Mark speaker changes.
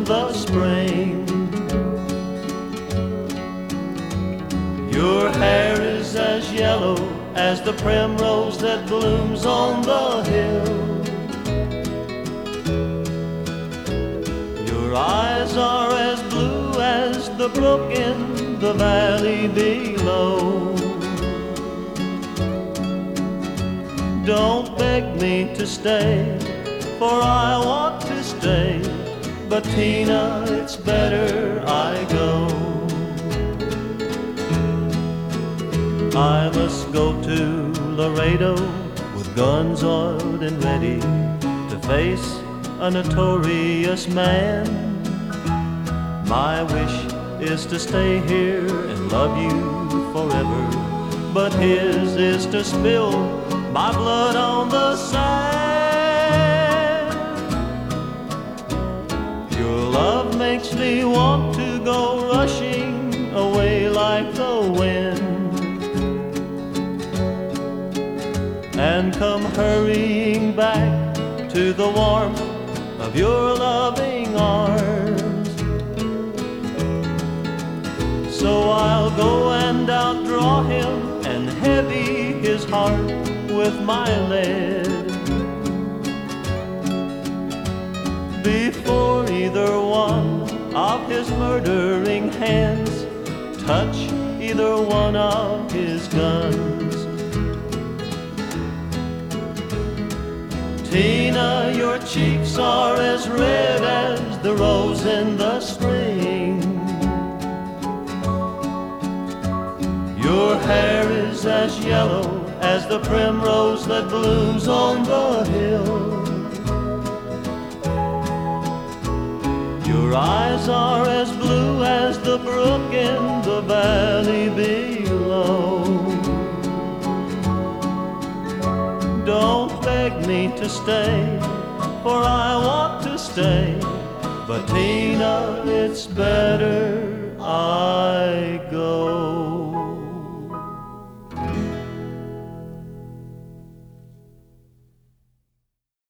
Speaker 1: the spring. Your hair is as yellow as the primrose that blooms on the hill. Your eyes are as blue as the brook in the valley below. Don't beg me to stay, for I want to stay, but Tina, it's better I go. I must go to Laredo with guns oiled and ready to face a notorious man. My wish is to stay here and love you forever, but his is to spill my blood on the sand. Your love makes me want to go rushing away like the wind, and come hurrying back to the warmth of your loving arms. So I'll go and outdraw him and heavy his heart with my lead, before either one of his murdering hands touch either one of his guns. Tina, your cheeks are as red as the rose in the spring. Your hair is as yellow as the primrose that blooms on the hill. Your eyes are as blue as the brook in the valley below. Don't beg me to stay, for I want to stay, but Tina, it's better I go.